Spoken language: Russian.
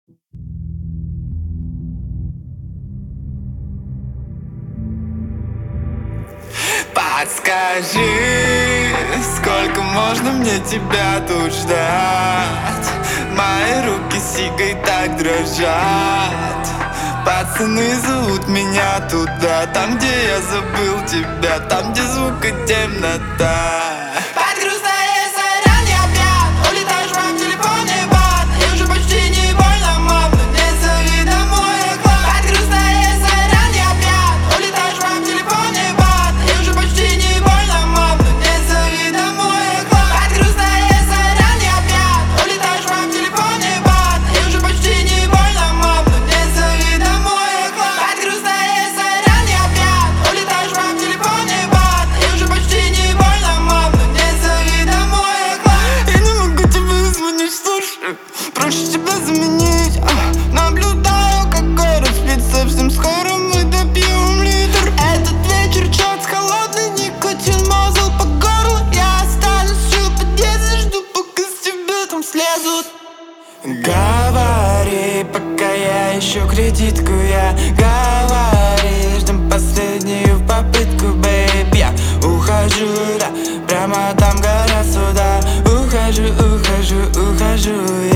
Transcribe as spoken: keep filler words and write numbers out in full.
Подскажи, сколько можно мне тебя тут ждать? Мои руки сигой так дрожат. Пацаны зовут меня туда, там, где я забыл тебя, там, где звук и темнота. Под грустное сорян я пьян, улетаешь в моем телефоне, бан. И уже почти не больно, мам, но не зови домой, я клан. Под грустное сорян я пьян, улетаешь в моем телефоне, бан. И уже почти не больно, мам, но не зови домой, я клан. Под грустное сорян я пьян, улетаешь в моем телефоне, бан. И уже почти не больно, мам, но не зови домой, я клан. Под грустное сорян я пьян, улетаешь в моем телефоне, бан. И уже почти не больно, мам, но не зови домой, я клан. Я не могу тебе звонить, слушай, проще тебя заменить. а, Наблюдаю, как город спит, совсем скоро мы допьем литр. Этот вечер чёрт холодный, никотин мазал по горлу. Я останусь жил в подъезде, жду, пока с тебя там слезут. Говори, пока я ищу кредитку, я говори, ждем последнюю попытку, бэйб. Я ухожу, да, прямо там гора суда. Ухожу, ухожу, ухожу,